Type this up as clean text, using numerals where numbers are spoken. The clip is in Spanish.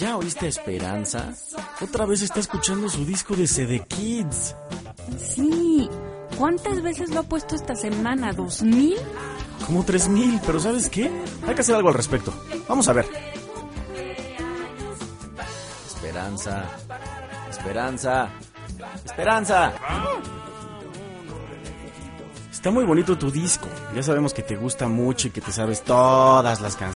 ¿Ya oíste a Esperanza? Otra vez está escuchando su disco de CD Kids. Sí. ¿Cuántas veces lo ha puesto esta semana? ¿2000? Como 3000, pero ¿sabes qué? Hay que hacer algo al respecto. Vamos a ver. Esperanza. Esperanza. Esperanza. Está muy bonito tu disco. Ya sabemos que te gusta mucho y que te sabes todas las canciones.